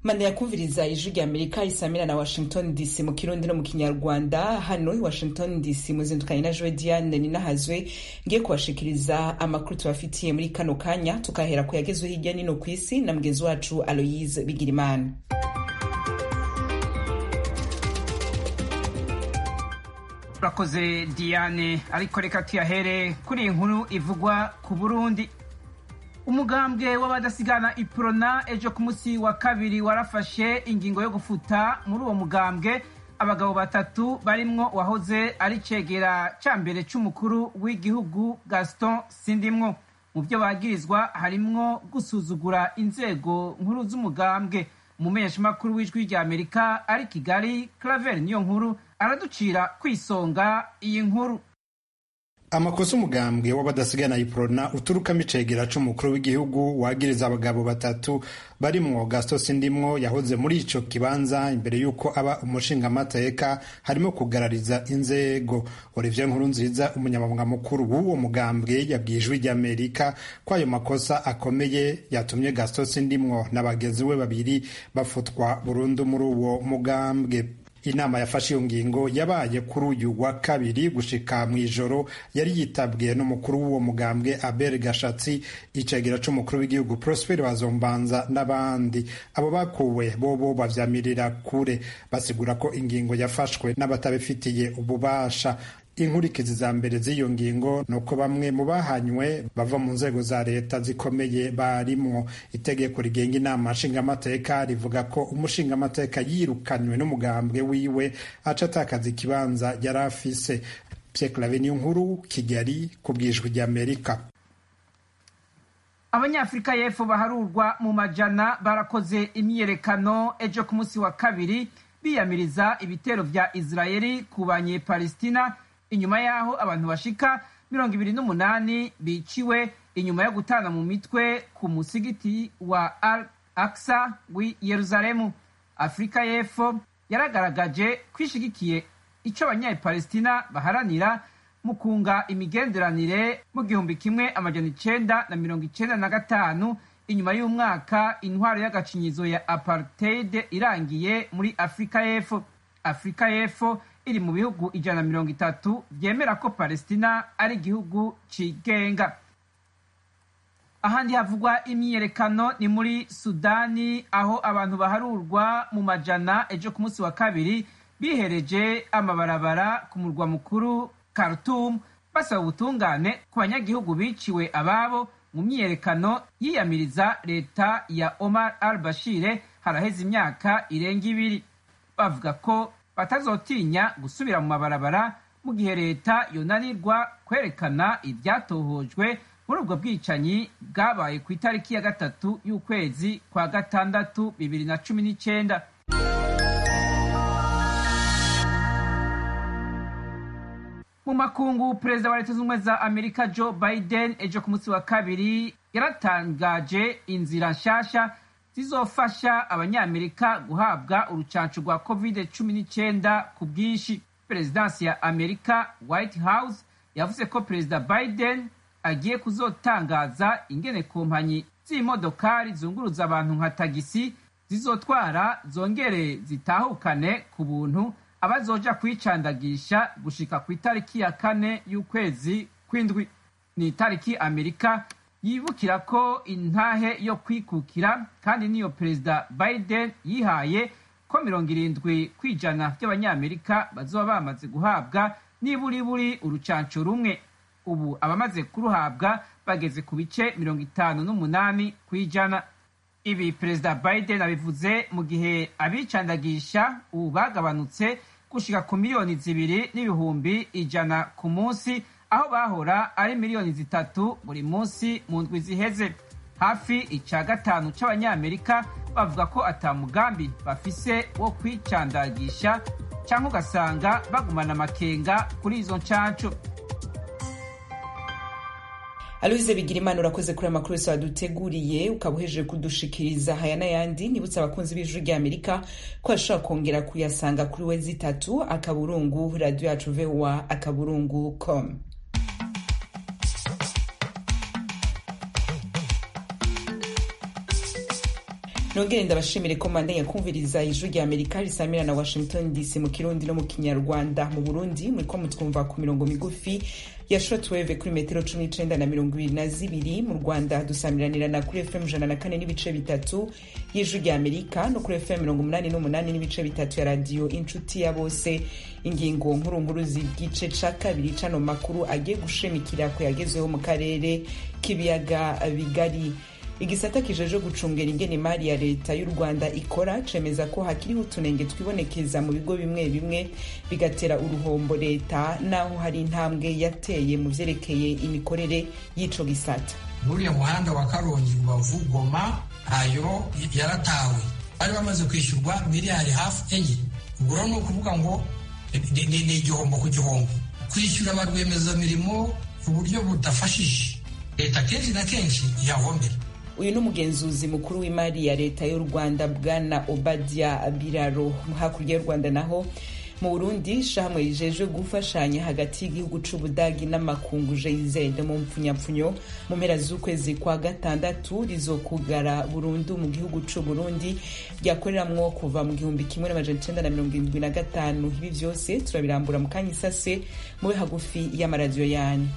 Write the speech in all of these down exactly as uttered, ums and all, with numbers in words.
manda yakumviriza ijwi rya Amerika isamira na Washington D C mu kirundi no mu kinyarwanda. Hano i Washington D C muzindukanye na Joe Diane Ninahazwe ngiye kubashikiriza amakuru tubafitiye muri kano kanya, tukahera ku yagezwe hirya nino kw'isi na mugenzi wacu Aloise Bigirimana. Urakoze Diane, ariko reka tuyahere kuri inkuru ivugwa ku Burundi. Umugambwe w'abadasigana Iprona ejo ku munsi wa kabiri warafashe ingingo yo gufuta muri uwo mugambwe abagabo batatu barimwo wahoze ari cegera ca mbere c'umukuru w'igihugu Gaston Sindimwo. Mu byo bagirizwa harimwo gusuzugura inzego nkuru z'umugambwe. Umumenyeshamakuru w'ijwi rya Amerika ari Kigali, Claver niyo nkuru araducira kwisonga iyi nkuru. Amakosa umugambwe w'abadasigana Iprona uturukamo icegera c'umukuru w'igihugu wagiriza abagabo batatu barimwo Gaston Sindimwo yahoze muri ico kibanza imbere yuko aba umushingamateka harimo kugarariza inzego. Olivier Nkurunziza umunyamabanga mukuru w'uwo mugambwe yabwiye ijwi rya Amerika ko ayo makosa akomeye yatumye Gaston Sindimwo n'abagenzi we babiri bafutwa burundu muri uwo mugambwe. Inama yafashe iyo ngingo yabaye kuri uyu wa kabiri gushika mw'ijoro, yari yitabwiye n'umukuru w'uwo mugambwe Abel Gashatsi, icegera c'umukuru w'igihugu Prosper Bazombanza n'abandi. Abo bakuwe bobo bavyamirira kure, basigura ko ingingo yafashwe n'abatabifitiye ububasha. Inkurikizi za mbere z'iyo ngingo nuko bamwe mu bahanywe bava mu nzego za leta zikomeye barimwo. Itegeko rigenga inama nshingamateka rivuga ko umushingamateka yirukanywe n'umugambwe wiwe aca atakaza ikibanza yari afise. Pierre Claver niyo nkuru, Kigali, ku bw'ijwi rya Amerika. Abanyafrika y'Epfo baharurwa mu majana barakoze imyiyerekano ejo ku munsi wa kabiri biyamiriza ibitero vya Israeli ku banye-Palestina, inyuma yaho abantu bashika mirongo ibiri n'umunani biciwe inyuma yo gutana mu mitwe ku musigiti wa Al-Aqsa w'i Yerusalemu. Afrika y'Epfo yaragaragaje kwishigikiye ico abanya-Palestina baharanira mu kunga imigenderanire mu gihumbi kimwe amajana icenda na mirongo icenda na gatanu inyuma y'umwaka intwaro y'agacinyizo ya apartheid irangiye muri Afrika y'Epfo. Afrika y'Epfo iri mu bihugu ijana na mirongo itatu vyemera ko Palestina ari igihugu cigenga. Ahandi havugwa imyiyerekano ni muri Sudani, aho abantu baharurwa mu majana ejo ku munsi wa kabiri bihereje amabarabara ku murwa mukuru Khartoum basaba ubutungane ku banyagihugu biciwe ababo mu myiyerekano yiyamiriza leta ya Omar al-Bashir haraheze imyaka irenga ibiri. Bavuga ko batazotinya gusubira mu mabarabara mu gihe leta yonanirwa kwerekana ivyatohojwe muri ubwo bwicanyi bwabaye ku itariki ya gatatu y'ukwezi kwa gatandatu bibiri na cumi n'icenda. Mu makungu, perezida wa leta z'ubumwe za Amerika Joe Biden ejo ku munsi wa kabiri yaratangaje inzira nshasha zizofasha abanyamerika guhabwa urucanco rwa covid cumi n'icenda ku bwinshi. Perezidansi ya Amerika White House yavuze ko perezida Biden agiye kuzotangaza ingene kompanyi z'imodokari zunguruza abantu nka tagisi zizotwara zongere zitahukane ku buntu abazoja kwicandagisha gushika ku itariki ya kane y'ukwezi kw'indwi. Ni itariki Amerika yibukira ko intahe yo kwikukira, kandi niyo perezida Biden yihaye ko mirongo irindwi kw'ijana by'abanyamerika bazoba bamaze guhabwa niburiburi urucanco rumwe. Ubu abamaze kuruhabwa bageze ku bice mirongo itanu n'umunani kw'ijana. Ibi perezida Biden abivuze mu gihe abicandagisha ubu bagabanutse gushika ku miliyoni zibiri n'ibihumbi ijana ku munsi, aho bahora ari miliyoni zitatu buri munsi mu ndwi ziheze. Hafi ica gatanu c'abanyamerika bavuga ko ata mugambi bafise wo kwicandagisha, canke ugasanga bagumana amakenga kuri izo ncanco. Aloise Bigirimana, urakoze kuri amakuru yose waduteguriye ukaba uhejeje kudushikiriza. Haya n'ayandi nibutsa abakunzi b'ijwi rya Amerika ko ashobora kongera kuyasanga kuri wezi itatu akaburungu radio yacu V O A akaburungu com. nongere ndabashimire ko mandanya kumviriza ijwi rya Amerika risamira na Washington D C mu Kirundi no mu Kinyarwanda. Mu Burundi muriko mutwumva ku mirongo migufi ya shortwave kuri metero cumi n'icenda na mirongo ibiri na zibiri. Mu Rwanda dusamiranira na kuri F M ijana na kane n'ibice bitatu y'ijwi rya Amerika no kuri F M mirongo umunani n'umunani n'ibice bitatu ya radio Inshuti ya Bose. Ingingo nkuru nkuru z'igice ca kabiri cano makuru agiye gushemikira ko yagezeho mu karere k'ibiyaga bigari. Igisata kijeje gucungera ingene imari ya leta y'u Rwanda ikora cemeza ko hakiriho utunenge twibonekeza mu bigo bimwe bimwe bigatera uruhombo leta naho hari intambwe yateye mu vyerekeye imikorere y'ico gisata. Buriya muhanda wa Karongi Rubavu Goma ayo yaratawe bari bamaze kwishyurwa miliyari hafi enye. Ubwo no kuvuga ngo ni igihombo ku gihombo kwishyura abarwemezamirimo ku buryo budafashije leta kenshi na kenshi yahombera. Uyu n'umugenzuzi mukuru w'imari ya leta y'u Rwanda Bwana Obadia Biraro. Hakurya y'u Rwanda naho mu Burundi shahamwe rijeje gufashanya hagati y'igihugu c'Ubudagi n'amakungu G I Z mu mpfunyapfunyo mu mpera z'ukwezi kwa gatandatu rizokugara burundu mu gihugu c'u Burundi ryakoreramwo kuva mu gihumbi kimwe n'amajana icenda na mirongo irindwi na gatanu. Ibi vyose turabirambura mu kanya isase mube hagufi y'amaradiyo yanyu.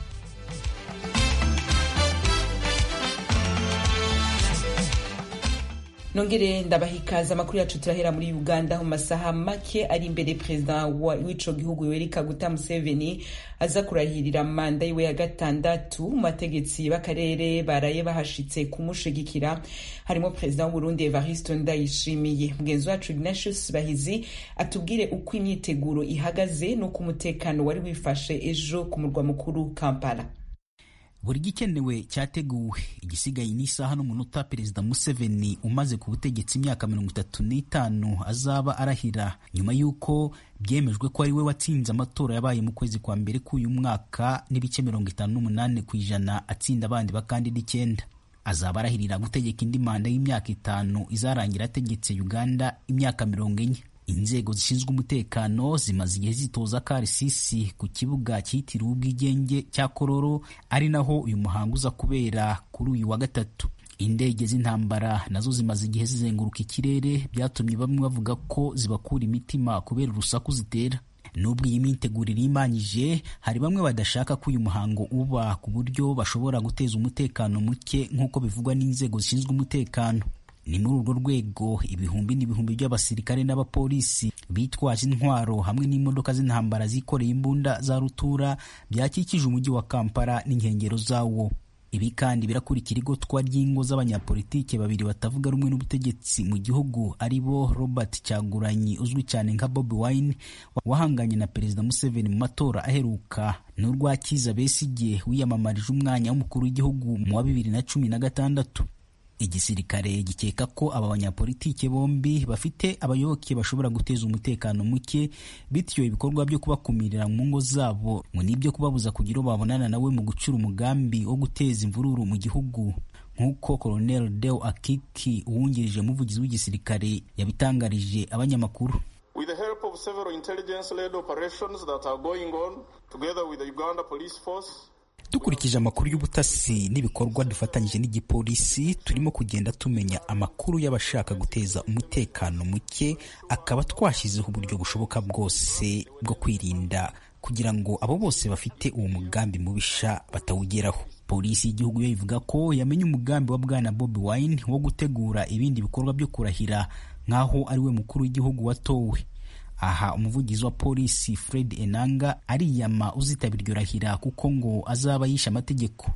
Nongere ndabahikaza amakuru yacu turahera muri Uganda mu masaha make ari imbere Perezida w'ico gihugu Yoweri Kaguta Museveni aza kurahirira manda yiwe ya gatandatu. Mu bategetsi b'akarere baraye bahashitse kumushigikira harimo Perezida w'u Burundi Evariste Ndayishimiye. Mugenzi wacu Ignatius Bahizi atubwire uko imyiteguro ihagaze no ku mutekano wari wifashe ejo ku murwa mukuru Kampala. Buri gikenewe cyateguwe, igisigaye n'isaha n'umunota Perezida Museveni umaze ku butegetsi imyaka mirongo itatu n'itanu azaba arahira nyuma y'uko byemejwe ko ari we watsinze amatora yabaye mu kwezi kwa mbere k'uyu mwaka n'ibice mirongo itanu n'umunani ku ijana atsinda abandi bakandida icyenda. Azaba arahirira gutegeka indi manda y'imyaka itanu izarangira ategetse Uganda imyaka mirongo enye. Inzego zishinzwe umutekano zimaze igihe zitoza karisisi ku kibuga cyitiriwe ubwigenge cya Kororo, ari naho uyu muhango uza kubera kuri uyu wa gatatu. Indege z'intambara nazo zimaze igihe zizenguruka ikirere, byatumye bamwe bavuga ko zibakura imitima kubera urusaku zitera. Nubwo iyi myitegurire imanyije, hari bamwe badashaka ko uyu muhango uba ku buryo bashobora guteza umutekano muke nk'uko bivugwa n'inzego zishinzwe umutekano. Ni muri urwo rwego ibihumbi n'ibihumbi by'abasirikare n'abapolisi bitwaje intwaro hamwe n'imodoka z'intambara zikoreye imbunda za rutura byakikije umujyi wa Kampala n'inkengero zawo. Ibi kandi birakurikira igotwa ry'ingo z'abanyapolitike babiri batavuga rumwe n'ubutegetsi mu gihugu, aribo Robert Kyagulanyi uzwi cyane nka Bobi Wine wahanganye na Perezida Museveni mu matora aheruka, n'urwa Kizza Besigye wiyamamarije umwanya w'umukuru w'igihugu mu wa bibiri na cumi na gatandatu. Igisirikare gikeka ko aba banyapolitike bombi bafite abayoboke bashobora guteza umutekano muke, bityo ibikorwa byo kubakumirira mu ngo zabo ngo nibyo kubabuza kugira babonana nawe mu gucura umugambi wo guteza imvururu mu gihugu, nk'uko Colonel Deo Akiki uwungirije muvugizi w'igisirikare yabitangarije abanyamakuru. With the help of several intelligence-led operations that are going on together with the Uganda Police Force, dukurikije amakuru y'ubutasi n'ibikorwa dufatanyije n'igipolisi, turimo kugenda tumenya amakuru y'abashaka guteza umutekano muke, akaba twashyizeho uburyo bushoboka bwose bwo kwirinda kugira ngo abo bose bafite uwo mugambi mubisha batawugeraho. Polisi y'igihugu yo ivuga ko yamenye umugambi wa Bwana Bobi Wine wo gutegura ibindi bikorwa byo kurahira nk'aho ari we mukuru w'igihugu watowe. Aha umuvugizi wa polisi Fred Enanga ariyama uzitabira iryo rahira kuko ngo azaba yisha amategeko.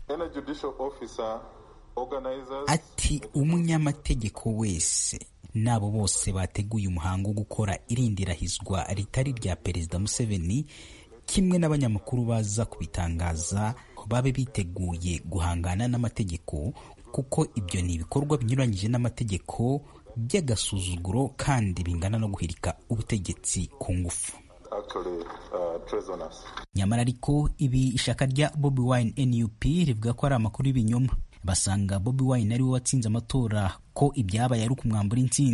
Ati umunyamategeko wese nabo bose bateguye umuhango wo gukora irindirahizwa ritari rya Perezida Museveni, kimwe n'abanyamakuru baza kubitangaza, babe biteguye guhangana n'amategeko kuko ibyo ni ibikorwa binyuranyije n'amategeko by'agasuzuguro kandi bingana no guhirika ubutegetsi ku ngufu. Nyamara ariko ibi ishaka rya Bobi Wine N U P rivuga ko ari amakuru y'ibinyoma. Basanga Bobi Wine ari we watsinze amatora, ko ibyabaye ari ukumwambura intsinzi.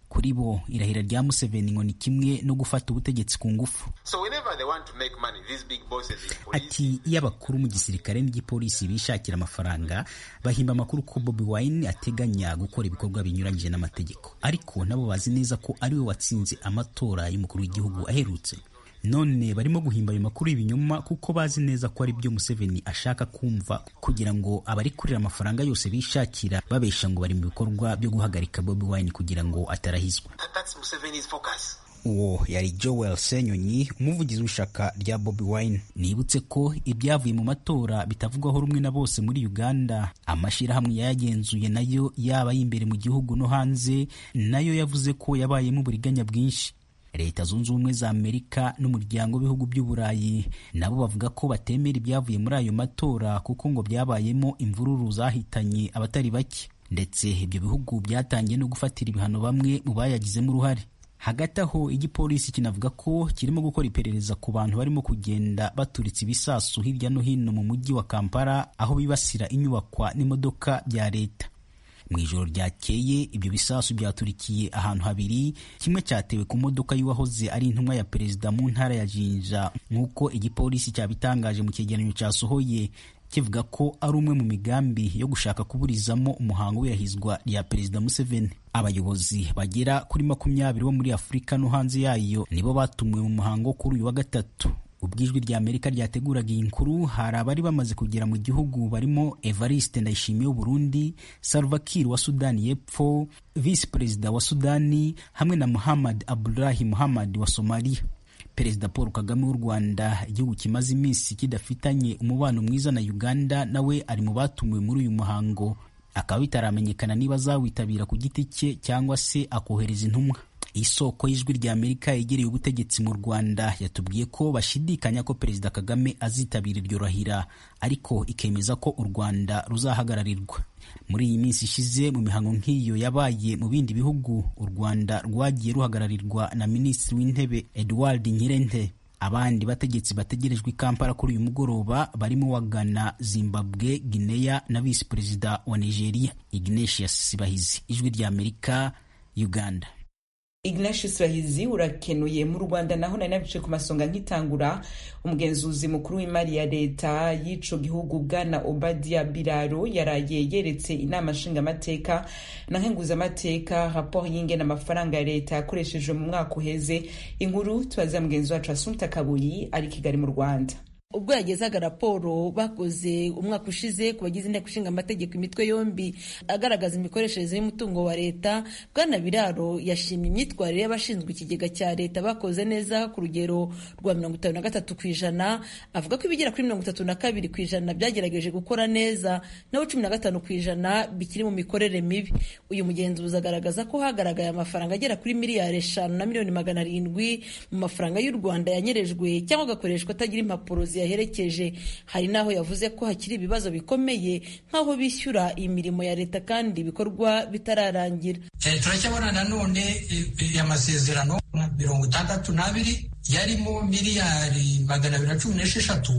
Kuri bo irahira rya Museveni ngo ni kimwe no gufata ubutegetsi ku ngufu. So whenever they want to make money, these big bosses in police, ati iyo abakuru mu gisirikare n'igipolisi bishakira amafaranga bahimba amakuru ko Bobi Wine ateganya gukora ibikorwa binyuranyije n'amategeko, ariko nabo bazi neza ko ari we watsinze amatora y'umukuru w'igihugu aherutse. None barimo guhimba ayo makuru y'ibinyoma kuko bazi neza ko ari byo Museveni ashaka kumva kugira ngo abari kurira amafaranga yose bishakira babesha ngo bari mu bikorwa byo guhagarika Bobi Wine kugira ngo atarahizwa. that's Museveni's focus. Uwo yari Joel Senyonyi, umuvugizi w'ishaka rya Bobi Wine. Nibutse ko ibyavuye mu matora bitavugwaho rumwe na bose muri Uganda. Amashirahamwe yayagenzuye nayo yaba y'imbere mu gihugu no hanze nayo yavuze ko yabayemo uburiganya bwinshi. Leta Zunze Ubumwe za Amerika n'umuryango w'ibihugu by'Uburayi nabo bavuga ko batemera ibyavuye muri ayo matora kuko ngo byabayemo imvururu zahitanye abatari bake, ndetse ibyo bihugu byatangiye no gufatira ibihano bamwe mu bayagizemo uruhare. Hagati aho igipolisi kinavuga ko kirimo gukora iperereza ku bantu barimo kugenda baturitse ibisasu hirya no hino mu mujyi wa Kampala aho bibasira inyubakwa n'imodoka bya leta. Mu ijoro ryakeye ibyo bisasu byaturikiye ahantu habiri, kimwe cyatewe ku modoka y'uwahoze ari intumwa ya perezida mu ntara ya Jinja nk'uko igipolisi cyabitangaje mu cyegeranyo cyasohoye kivuga ko ari umwe mu migambi yo gushaka kuburizamo umuhango w'irahizwa rya perezida Museveni. Abayobozi bagera kuri makumyabiri bo muri Afurika no hanze yayo nibo batumiwe mu muhango kuri uyu wa gatatu. Ubwo ijwi rya Amerika ryateguraga iyi nkuru hari abari bamaze kugera mu gihugu barimo Evariste Ndayishimiye w'u Burundi, Salva Kiir wa Sudani y'Epfo, Vice Perezida wa Sudani hamwe na Muhammad Abdullahi Muhammad wa Somalia. Perezida Paul Kagame w'u Rwanda, igihugu kimaze iminsi kidafitanye umubano mwiza na Uganda, nawe ari mu batumiwe muri uyu muhango, akaba bitaramenyekana niba azawitabira ku giti cye cyangwa se akohereza intumwa. Isoko y'ijwi rya Amerika yegereye ubutegetsi mu Rwanda yatubwiye ko bashidikanya ko Perezida Kagame azitabira iryo rahira, ariko ikemeza ko u Rwanda ruzahagararirwa. Muri iyi minsi ishize mu mihango nk'iyo yabaye mu bindi bihugu, u Rwanda rwagiye ruhagararirwa na Minisitiri w'Intebe Edward Ngirente. Abandi bategetsi bategerejwe i Kampala kuri uyu mugoroba barimo wa Ghana, Zimbabwe, Guinea na Vice Perezida wa Nigeria Ignatius Sibahizi. Ijwi rya Amerika, Uganda. Ignatius Bahizi urakenuye. Mu Rwanda naho nari nabice ku masonga nkitangura, umugenzuzi mukuru w'imari ya leta y'ico gihugu Bwana Obadia Biraro yaraye yeretse inama nshingamateka na nkenguzamateka raporo y'ingene amafaranga ya leta yakoreshejwe mu mwaka uheze. Inkuru tubaza mugenzi wacu Assumpta Kabuyi ari Kigali mu Rwanda. Ubwo yagezaga raporo bakoze umwaka ushize ku bagize inteko ishinga amategeko imitwe yombi agaragaza imikoreshereze y'umutungo wa leta, Bwana Biraro yashimye imyitwarire y'abashinzwe ikigega cya leta bakoze neza ku rugero rwa mirongo itanu na gatatu ku ijana. Avuga ko ibigera kuri mirongo itatu na kabiri ku ijana byagerageje gukora neza, naho cumi na gatanu ku ijana bikiri mu mikorere mibi. Uyu mugenzuzi agaragaza ko hagaragaye amafaranga agera kuri miliyari eshanu na miliyoni magana arindwi mu mafaranga y'u Rwanda yanyerejwe cyangwa agakoreshwa atagira impapuro yaherekeje. Hari naho yavuze ko hakiri ibibazo bikomeye nk'aho bishyura imirimo ya leta kandi ibikorwa bitararangira. Eh, turacyabona nanone eh, amasezerano mirongo itandatu n'abiri yarimo miliyari magana abiri na cumi n'esheshatu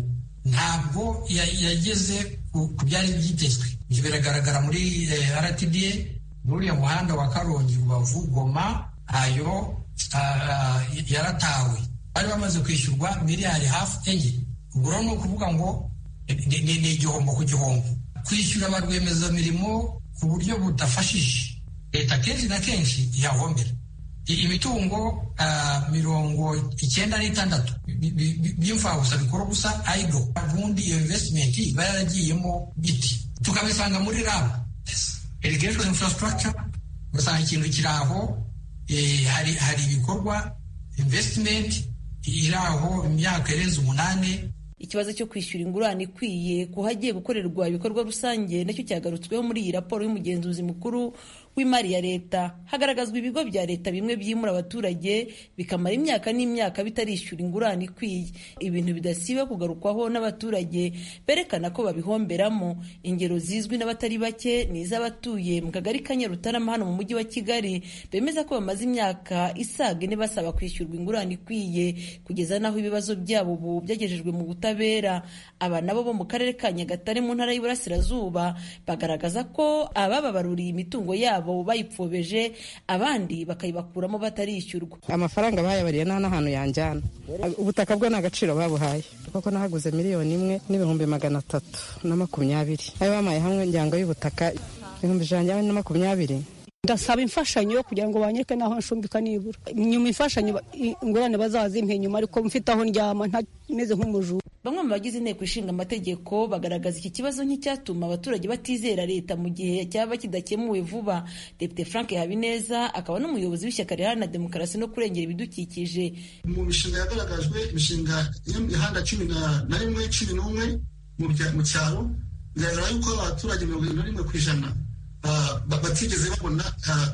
ntabwo yageze ku byari byitezwe. Ibyo biragaragara muri eh, R T D A n'uriya muhanda wa Karongi Rubavu Goma, ayo uh, yaratawe, bari bamaze kwishyurwa miliyari hafi enye. Ubwo ni ukuvuga ngo ni igihombo ku gihombo. Kwishyura ba rwiyemezamirimo ku buryo budafashije leta kenshi na kenshi yahombera. Imitungo uh, mirongo icyenda n'itandatu by'imfabusa bikora gusa idle, ubundi iyo investment iba yaragiyemo biti. Tukabisanga muri R A B, irrigation infrastructure, ugasanga ikintu kiri aho, eh, hari hari ibikorwa investment iri aho imyaka irenze umunani. Ikibazo cyo kwishyura ingurane ikwiye kuhagiye gukorerwa ibikorwa rusange nacyo cyagarutsweho muri iyi raporo y'umugenzuzi mukuru w'imari ya leta. Hagaragazwa ibigo bya leta bimwe byimura abaturage bikamara imyaka n'imyaka bitarishyura ingurane ikwiye, ibintu bidasiba kugarukwaho n'abaturage berekana ko babihomberamo. Ingero zizwi n'abatari bake ni iz'abatuye mu kagari ka Nyarutarama hano mu mujyi wa Kigali bemeza ko bamaze imyaka isaga ine basaba kwishyurwa ingurane ikwiye kugeza naho ibibazo byabo ubu byagejejwe mu butabera. Aba nabo bo mu karere ka Nyagatare mu ntara y'Iburasirazuba bagaragaza ko abababaruriye imitungo yabo yabo bayipfobeje abandi bakayibakuramo batarishyurwa. Amafaranga bayabariye nta n'ahantu yanjyana. Ubutaka bwo nta gaciro babuhaye kuko nahaguze miliyoni imwe n'ibihumbi magana atatu na makumyabiri. Ayo bamaye hamwe njyango y'ubutaka ibihumbi ijana na makumyabiri. Ndasaba imfashanyo yo kugira ngo banyereke naho nshumbika nibura. Nyuma imfashanyo ingurane bazazimpe nyuma ariko mfite aho ndyama ntameze nk'umujura. Bamwe mu bagize inteko ishinga amategeko bagaragaza iki kibazo nk'icyatuma abaturage batizera leta mu gihe cyaba kidakemuwe vuba. Depite Frank Habineza akaba n'umuyobozi w'ishyaka riharanira demokarasi no kurengera ibidukikije. Mu mishinga yagaragajwe imishinga y'imihanda cumi na rimwe cumi n'umwe mu cyaro bigaragara yuko abaturage mirongo irindwi na rimwe ku ijana batigeze babona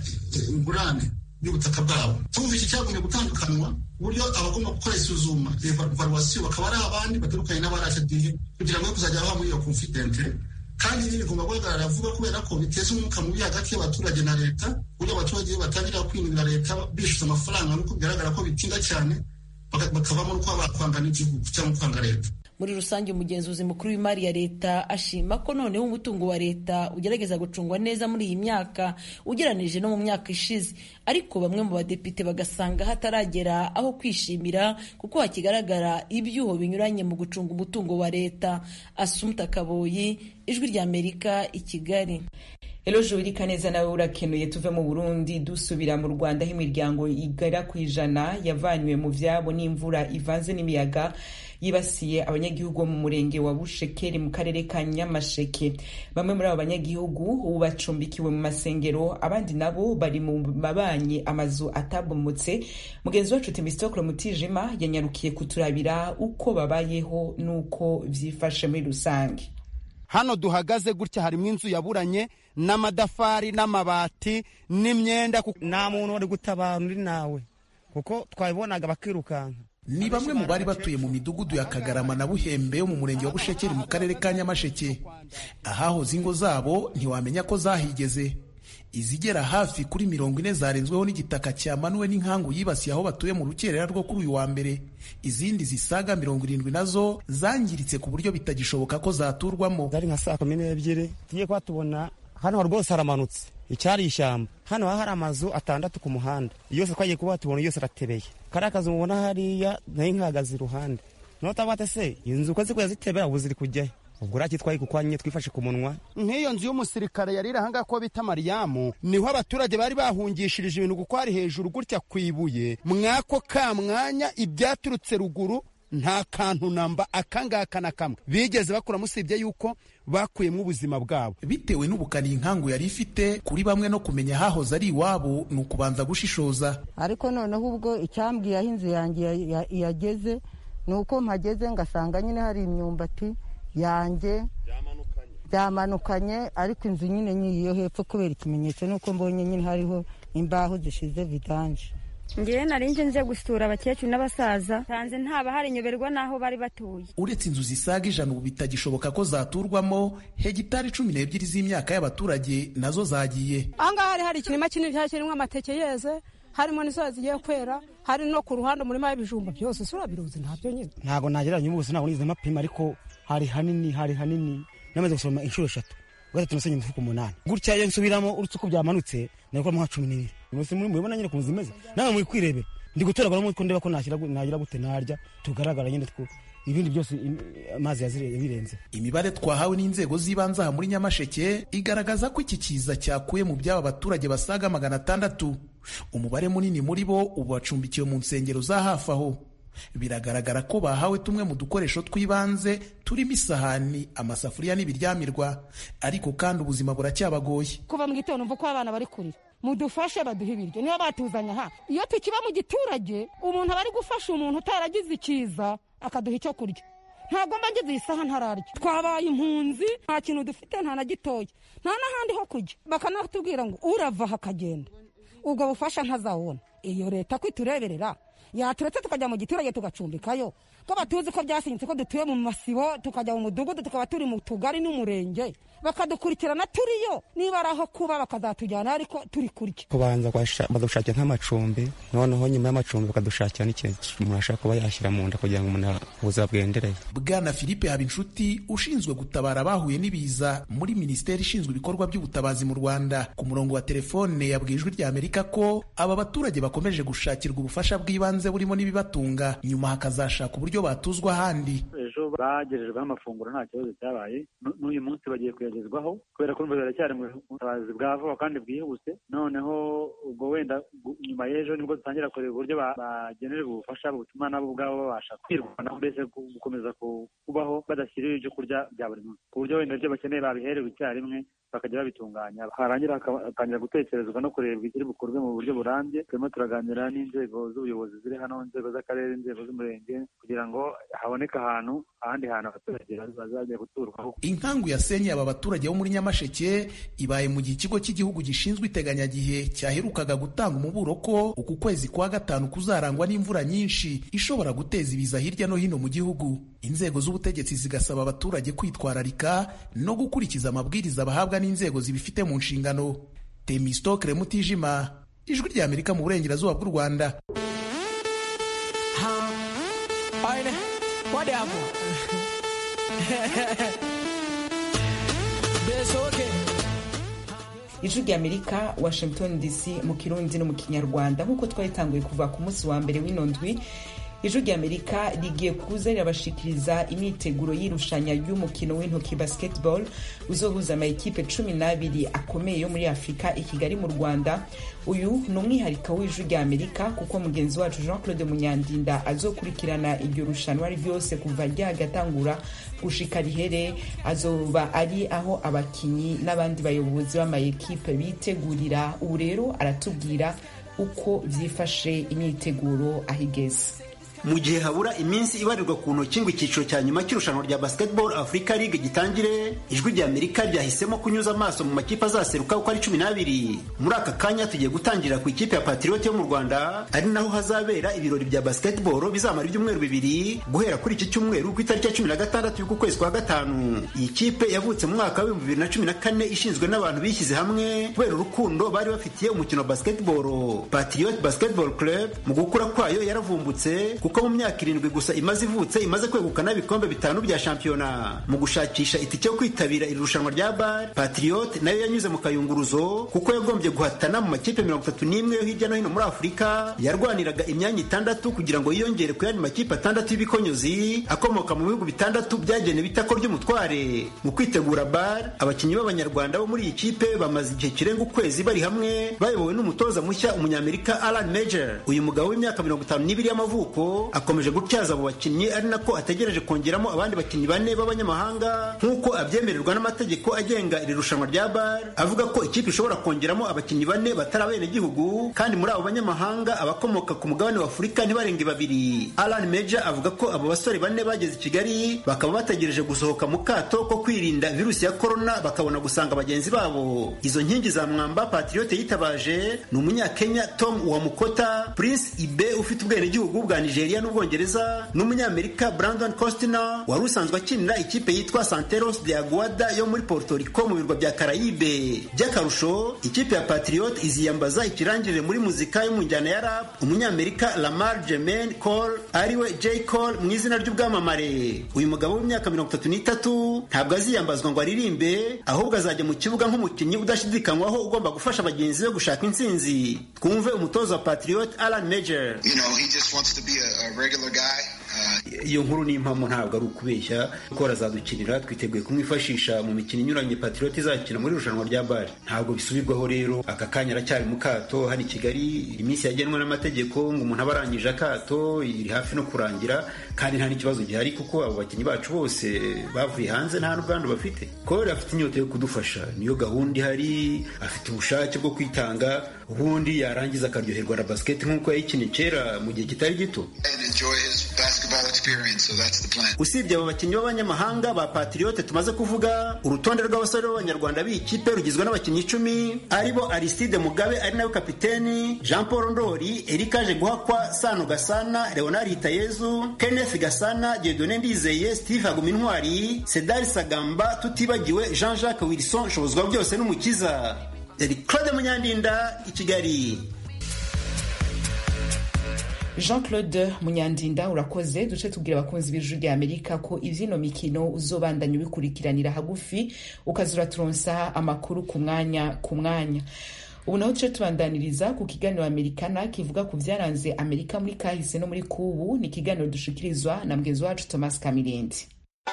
ingurane y'ubutaka bwabo. Tumva iki cyagumye gutandukanywa uburyo abagomba gukora isuzuma evaluation bakaba ari abandi batandukanye n'abarashadiye kugira ngo kuzajya baba muri iyo confidente, kandi ibi bigomba guhagarara vuba kubera ko biteza umwuka mubi hagati y'abaturage na leta, uburyo abaturage batangira kwinubira leta bishyuza amafaranga nuko bigaragara ko bitinda cyane bakavamo nuko bakwangana igihugu cyangwa kwanga leta. Muri rusange umugenzuzi mukuru w'imari ya leta ashima ko noneho umutungo wa leta ugerageza gucungwa neza muri iyi myaka ugeranije no mu myaka ishize, ariko bamwe mu badepite bagasanga hataragera aho kwishimira kuko hakigaragara ibyuho binyuranye mu gucunga umutungo wa leta. Assumpta Kaboyi, Ijwi rya Amerika, i Kigali. Eloge Wirikaneza nawe urakenuye. Tuve mu Burundi dusubira mu Rwanda aho imiryango igera ku ijana yavanywe mu vyabo n'imvura ivanze n'imiyaga yibasiye abanyagihugu mu murenge wa Bushekeri mu karere ka Nyamasheke. Bamwe muri abo banyagihugu ubu bacumbikiwe mu masengero, abandi nabo bari mu mabanye amazu atabomotse. Mugenzi wacu Temistokle Mutijima yanyarukiye kuturabira uko babayeho nuko vyifashe muri rusange. Hano duhagaze gutya harimo inzu yaburanye n'amadafari n'amabati n'imyenda. Nta muntu wari gutabara uri nawe kuko twabibonaga bakirukanka. Ni bamwe mu bari batuye mu midugudu ya Kagarama na Buhembe yo mu murenge wa Bushekeri mu karere ka Nyamasheke. Ahahoze ingo zabo ntiwamenya ko zahigeze. Izigera hafi kuri mirongo ine zarenzweho n'igitaka cyamanuwe n'inkangu yibasiye aho batuye mu rukerera rwo kuri uyu wa mbere. Izindi zisaga mirongo irindwi nazo zangiritse ku buryo bitagishoboka ko zaturwamo. Zari nka saa kumi n'ebyiri tugiye kuba tubona hano rwose haramanutse icyari ishyamba. Hano hari amazu atandatu ku muhanda, yose twagiye kuba tubona yose aratebeye. Kariya kazi mubona hariya nayo nkahagaze iruhande. Notabate se inzu uko zikuya zitebera ubu ziri kujyayo. Ubwo rakitwaye kuko nye twifashe ku munwa. Nk'iyo nzu y'umusirikare yari irahanga ko bita Mariyamu, niho abaturage bari bahungishirije ibintu kuko hari hejuru gutya kwibuye. Mwako ka mwanya ibyaturutse ruguru nta kantu namba akangaka na kamwe bigeze bakura musibye yuko bakuyemo ubuzima bwabo. Bitewe n'ubukani inkangu yari ifite kuri bamwe no kumenya hahoze ari iwabo ni ukubanza gushishoza. Ariko noneho ubwo icyambwiye aho inzu yanjye yageze nuko mpageze ngasanga nyine hari imyumbati yanjye byamanukanye, ariko inzu nyine nyiyo hepfo kubera ikimenyetso nuko mbonye nyine hariho imbaho zishize vidanje. Ngiye narinje nje gusura abakecuru n'abasaza tanze ntaba hari nyoberwa naho bari batuye. Uretse inzu zisaga ijana ubu bitagishoboka ko zaturwamo, hegitari cumi n'ebyiri z'imyaka y'abaturage nazo zagiye. Ahangaha hari hari ikirima kinini cyarimo amateke yeze, harimo n'isoya zigiye kwera, hari no ku ruhande umurima w'ibijumba byose sura biruzi ntabyo nyine. Ntago nageranye ubuso ntabwo nize mapima, ariko hari hanini hari hanini namaze gusoma inshuro eshatu gatatu musenye mufuko umunani gutya yo nsubiramo urutse ko byamanutse nako mu cumi n'ibiri. Mwese muri mubona nyine ku zimeze nawe muri kwirebera ndi gutoragura mu ndeba ko nashyira nagira gute narya tugaragara nyine two ibindi byose amazi yazire birenze. Imibare twahawe n'inzego z'ibanze aha muri Nyamasheke igaragaza ko iki kiza cyakuye mu byaba abaturage basaga magana atandatu. Umubare munini muri bo ubu bacumbikiwe mu nsengero za hafi aho. Biragaragara ko bahawe tumwe mu dukoresho tw'ibanze turimo isahani, amasafuriya n'ibiryamirwa, ariko kandi ubuzima buracyabagoye. Kuva mu gitondo mvuko abana bari kurira mudufashe baduhe ibiryo niyo batuzanya ha. Iyo tukiba mu giturage umuntu abari gufasha umuntu utaragize ikiza akaduha icyo kurya, ntabwo mbagize isaha ntararya. Twabaye impunzi, nta kintu dufite, nta na gitoya, nta n'ahandi ho kujya. Bakanatubwira ngo urava hakagenda, ubwo bufasha ntazabona. Iyo leta kwitureberera yaturetse tukajya mu giturage tugacumbikayo, ko batuzi ko byasinyitse ko dutuye mu masibo tukajya mu mudugudu tukaba turi mu tugari n'umurenge. bakadukurikirana turiyo, niba ari aho kuba bakazatujyana ariko turi kurya. Kubanza badushakira nk'amacumbi, noneho nyuma y'amacumbi bakadushakira n'ikintu umuntu ashaka kuba yashyira mu nda kugira ngo umuntu ubuzima bwendereye. Bwana Philippe Habinshuti ushinzwe gutabara abahuye n'ibiza muri Minisiteri ishinzwe ibikorwa by'ubutabazi mu Rwanda, ku murongo wa telefone yabwiye Ijwi rya Amerika ko aba baturage bakomeje gushakirwa ubufasha bw'ibanze burimo n'ibibatunga, nyuma hakazashaka uburyo batuzwa ahandi. Ejo bagejejweho amafunguro nta kibazo cyabaye, n'uyu munsi bagiye kuyagezwaho kubera ko baracyari mu butabazi bwa vuba kandi bwihuse. Noneho ubwo wenda nyuma y'ejo nibwo dutangira kureba uburyo bagenerwa ubufasha butuma nabo ubwabo babasha kwirwanaho, mbese gukomeza kubaho badashyiriwe ibyo kurya bya buri munsi, ku buryo wenda ibyo bakeneye babiherewe icyarimwe bakajya babitunganya, harangira hakatangira gutekerezwa no kurebwa ikiri bukorwe mu buryo burambye. Turimo turaganira n'inzego z'ubuyobozi ziri hano, inzego z'akarere, inzego z'umurenge, kugira ngo haboneke ahantu ahandi hantu abaturage bazajya guturwaho. Inkangu yasenye aba baturage bo muri Nyamasheke ibaye mu gihe ikigo cy'igihugu gishinzwe iteganyagihe cyaherukaga gutanga umuburo ko uku kwezi kwa gatanu kuzarangwa n'imvura nyinshi ishobora guteza ibiza hirya no hino mu gihugu. Inzego z'ubutegetsi zigasaba abaturage kwitwararika no gukurikiza amabwiriza bahabwa n'inzego zibifite mu nshingano. Temistokle Mutijima, Ijwi rya Amerika mu burengerazuba bw'u Rwanda. Ijwi rya Amerika, Washington D C mu Kirundi no mu Kinyarwanda. Nk'uko twayitanguye kuva ku munsi wa mbere w'inondwi, Ijwi rya Amerika rigiye kuza rirabashikiriza imyiteguro y'irushanya ry'umukino w'intoki basketball uzohuza amayikipe cumi n'abiri akomeye yo muri Afurika i Kigali mu Rwanda. Uyu ni umwihariko w'Ijwi rya Amerika kuko mugenzi wacu Jean Claude Munyandinda azokurikirana iryo rushanwa ryose kuva ryagatangura gushika rihere. Azoba ari aho abakinyi n'abandi bayobozi b'amayikipe bitegurira. Ubu rero aratubwira uko vyifashe imyiteguro ahigeze. Mu gihe habura iminsi ibarirwa ku ntoki ngo icyiciro cya nyuma cy'irushanwa rya Basketball Africa League gitangire, Ijwi rya Amerika ryahisemo kunyuza amaso mu makipe azaseruka uko ari cumi n'abiri. Muri aka kanya tugiye gutangira ku ikipe ya Patriot yo mu Rwanda, ari naho hazabera ibirori bya basketball bizamara ibyumweru bibiri guhera kuri iki cyumweru ku itariki ya cumi na gatandatu y'uku kwezi kwa gatanu. Iyi kipe yavutse mu mwaka wa bibiri na cumi na kane ishinzwe n'abantu bishyize hamwe kubera urukundo bari bafitiye umukino wa basketball. Patriot Basketball Club mu gukura kwayo yaravumbutse kuko mu myaka irindwi gusa imaze ivutse imaze kwegukana ibikombe bitanu bya shampiyona. Mu gushakisha itike yo kwitabira iri rushanwa rya B A R, Patriot nayo yanyuze mu kayunguruzo kuko yagombye guhatana mu makipe mirongo itatu n'imwe yo hirya no hino muri Afurika yarwaniraga imyanya itandatu kugira ngo yiyongere ku yandi makipe atandatu y'ibikonyozi akomoka mu bihugu bitandatu byagenewe itako ry'umutware. Mu kwitegura B A R, abakinnyi b'abanyarwanda bo muri iyi kipe bamaze igihe kirenga ukwezi bari hamwe bayobowe n'umutoza mushya umunyamerika Alan Major. Uyu mugabo w'imyaka mirongo itanu n'ibiri y'amavuko akomeje gutyaza abo bakinnyi, ari nako ategereje kongeramo abandi bakinnyi bane b'abanyamahanga nk'uko abyemererwa n'amategeko agenga iri rushanwa rya B A R, avuga ko ikipe ishobora kongeramo abakinnyi bane batari abenegihugu, kandi muri abo banyamahanga abakomoka ku mugabane wa Afurika ntibarenge babiri. Alan Major avuga ko abo basore bane bageze i Kigali bakaba bategereje gusohoka mu kato ko kwirinda virusi ya corona bakabona gusanga bagenzi babo. Izo nkingi za mwamba Patriot yitabaje ni umunyakenya Tom Wamukota, Prince Ibe ufite ubwenegihugu bwa Nigeria n'Ubwongereza, n'umunyamerika Brandon Costner wari usanzwe akinira ikipe yitwa Santeros de Aguada yo muri Puerto Rico mu birwa bya Caraïbe. By'akarusho, ikipe ya Patriot iziyambaza ikirangirire muri muzika yo mu njyana ya rap umunyamerika Lamar Jermaine Cole ariwe J Cole mu izina ry'ubwamamare. Uyu mugabo w'imyaka mirongo itatu n'itatu ntabwo aziyambazwa ngo aririmbe, ahubwo azajya mu kibuga nk'umukinnyi udashidikanywaho ugomba gufasha bagenzi be gushaka intsinzi. Twumve umutoza wa Patriot Alan Major. You know, he just wants to be a, a regular guy. Iyo nkuru ni impamo ntabwo ari ukubeshya ko arazadukinira, twiteguye kumwifashisha mu mikino inyuranye Patriot izakina muri irushanwa rya B A R. Ntabwo bisubirwaho rero, aka kanya aracyari mu kato hano i Kigali, iminsi yagenwe n'amategeko ngo umuntu aba arangije akato iri hafi no kurangira, kandi nta n'ikibazo gihari kuko abo bakinnyi bacu bose bavuye hanze nta n'ubwandu bafite. Kore afite inyota yo kudufasha, niyo gahunda ihari, afite ubushake bwo kwitanga, ubundi yarangiza akaryoherwa na basket nk'uko yayikinnye kera mu gihe kitari gito. basketball experience, so that's the plan. Usibye abo bakinnyi b'abanyamahanga ba Patriote tumaze kuvuga, urutonde rw'abasore b'abanyarwanda b'ikipe rugizwe n'abakinnyi icumi aribo Aristide Mugabe ari nawe kapiteni, Jean Paul Ndori, Erika Jeguhakwa, Sano Gasana, Leonard Hitayezu, Kenneth Gasana, Dieudonné Ndizeye, Steve Hagumintwari, Sedari Sagamba, tutibagiwe Jean-Jacques Wilson Shobozwa byose n'umukiza. Claude Munyandinda i Kigali. Jean-Claude Munyandinda urakoze. Duce tubwira abakunzi b'Ijwi rya Amerika ko ivyino mikino uzobandanya ubikurikiranira hagufi ukazura turonsa amakuru ku mwanya ku mwanya. Ubu naho duce tubandaniriza ku kiganiro Amerikana kivuga ku vyaranze Amerika muri kahise no muri kubu. Ni ikiganiro dushikirizwa na mgenzi wacu Thomas Kamilindi.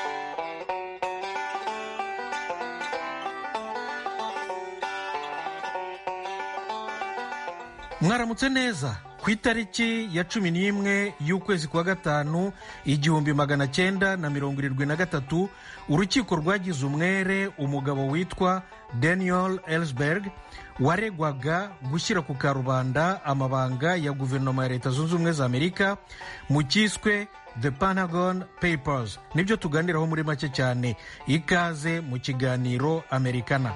Mwaramutse neza. Ku itariki ya cumi n'imwe y'ukwezi kwa gatanu igihumbi magana cyenda na mirongo irindwi na gatatu urukiko rwagize umwere umugabo witwa Daniel Ellsberg waregwaga gushyira ku karubanda amabanga ya guverinoma ya Leta Zunze Ubumwe za Amerika mu cyiswe The Pentagon Papers. Nibyo tuganiraho muri make cyane. Ikaze mu kiganiro Amerikana.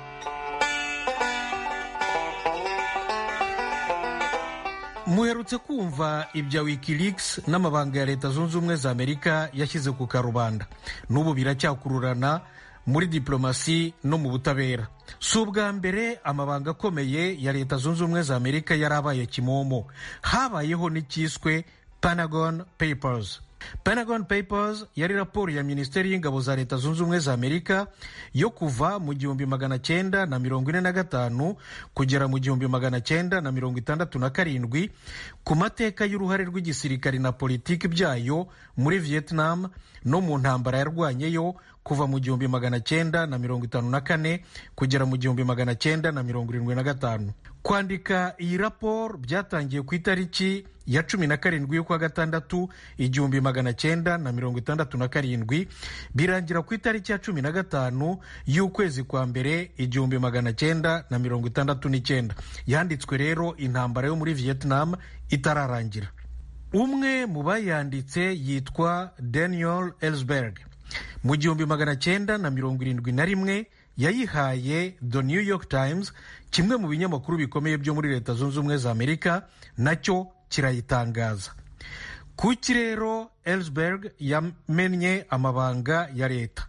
Muherutse kumva ibya Wikileaks n'amabanga ya Leta Zunze Ubumwe za Amerika yashyize ku karubanda. N'ubu biracyakururana muri diplomasi no mu butabera. Si ubwa mbere amabanga akomeye ya Leta Zunze Ubumwe za Amerika yarabaye kimomo. Habayeho n'icyiswe Pentagon Papers. Pentagon Papers yari raporo ya Minisiteri y'Ingabo za Leta Zunze Ubumwe za Amerika yo kuva mu gihumbi magana cyenda na mirongo ine na gatanu kugera mu gihumbi magana cyenda na mirongo itandatu na karindwi ku mateka y'uruhare rw'igisirikari na politiki byayo muri Vietnam no mu ntambara yarwanyeyo kuva mu gihumbi magana cyenda na mirongo itanu na kane kugera mu gihumbi magana cyenda na mirongo irindwi na gatanu. Kwandika iyi raporo byatangiye ku itariki ya cumi na karindwi y'ukwa gatandatu igihumbi magana cyenda na mirongo itandatu na karindwi birangira ku itariki ya cumi na gatanu y'ukwezi kwa mbere igihumbi magana cyenda na mirongo itandatu n'icyenda. Yanditswe rero intambara yo muri Vietnam itararangira. Umwe mu bayanditse yitwa Daniel Ellsberg. Mu gihumbi magana cyenda na mirongo irindwi na rimwe yayihaye The New York Times, kimwe mu binyamakuru bikomeye byo muri Leta Zunze Ubumwe za Amerika, nacyo kirayitangaza. Kuki rero Ellsberg yamennye amabanga ya leta?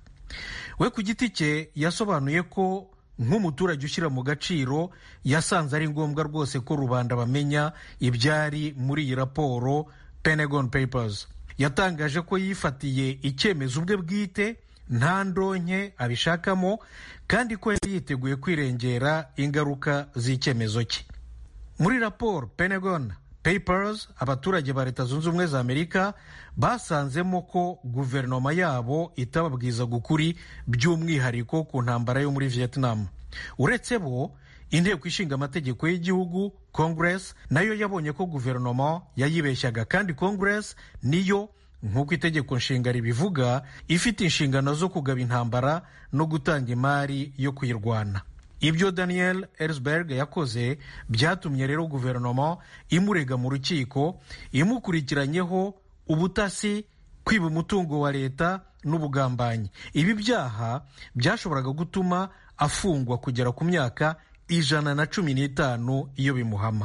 We ku giti cye yasobanuye ko nk'umuturage ushyira mu gaciro yasanze ari ngombwa rwose ko rubanda bamenya ibyari muri iyi raporo Pentagon Papers. Yatangaje ko yifatiye icyemezo ubwe bwite nta ndonke abishakamo kandi ko yari yiteguye kwirengera ingaruka z'icyemezo cye. Muri raporo Pentagon Papers abaturage ba Leta Zunze Ubumwe za Amerika basanzemo ko guverinoma yabo itababwiza gukuri by'umwihariko ku ntambara yo muri Vietnam. Uretse bo, inteko ishinga amategeko y'igihugu Congress nayo yabonye ko guverinoma yayibeshyaga, kandi Congress niyo nk'uko itegeko nshinga ribivuga ifite inshingano zo kugaba intambara no gutanga imari yo kuyirwana. Ibyo Daniel Ellsberg yakoze byatumye rero guverinoma imurega mu rukiko imukurikiranyeho ubutasi, kwiba umutungo wa leta n'ubugambanyi. Ibi byaha byashoboraga gutuma afungwa kugera ku myaka ijana na cumi n'itanu iyo bimuhama.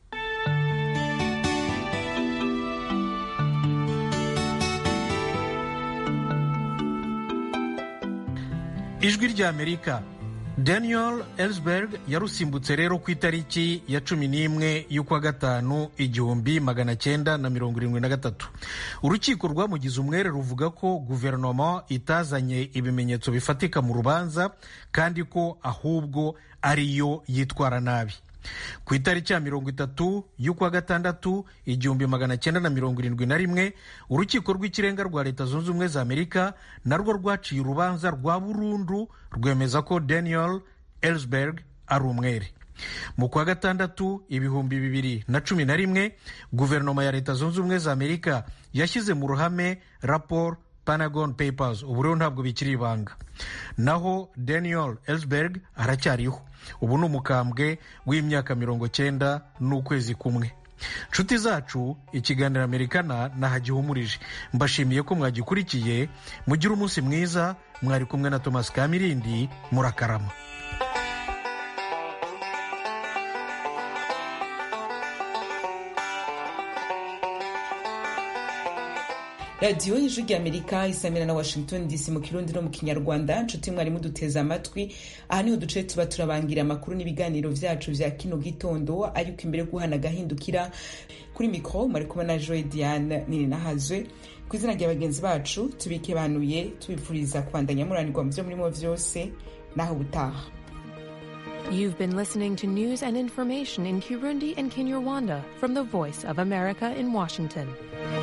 Ijwi rya Amerika. Daniel Ellsberg yarusimbutse rero ku itariki ya cumi n'imwe y'ukwa gatanu igihumbi magana cyenda na mirongo irindwi na gatatu. Urukiko rwamugize umwere ruvuga ko guverinoma itazanye ibimenyetso bifatika mu rubanza kandi ko ahubwo ariyo yitwara nabi. Ku itariki ya mirongo itatu y'ukwa gatandatu igihumbi magana cyenda na mirongo irindwi na rimwe urukiko rw'ikirenga rwa Leta Zunze Ubumwe za Amerika narwo rwaciye urubanza rwa burundu rwemeza ko Daniel Ellsberg ari umwere. Mu kwa gatandatu ibihumbi bibiri na cumi na rimwe guverinoma ya Leta Zunze Ubumwe za Amerika yashyize mu ruhame raporo Pentagon Papers. Ubu rero ntabwo bikiri ibanga. Naho Daniel Ellsberg aracyariho. Ubu ni umukambwe w'imyaka mirongo cyenda n'ukwezi kumwe. nshuti zacu, ikiganiro amerikana nahagihumurije. Mbashimiye ko mwagikurikiye. Mugire umunsi mwiza. Mwari kumwe na Thomas Kamirindi. Murakarama. radiyo y'ijwi ry'amerika isamira na Washington D C mu kirundi no mu kinyarwanda. nshuti mwari muduteze amatwi, aha niho duce tuba turabangira amakuru n'ibiganiro vyacu vya kino gitondo, ariko imbere guhana gahindukira kuri mikro mwari kumwe na Joy Diane nini nahazwe. Ku izina rya bagenzi bacu tubikebanuye tubipfuriza kubandanya muranirwa mu vyo murimo vyose, naho butaha. You've been listening to news and information in Kirundi and Kinyarwanda from the Voice of America in Washington.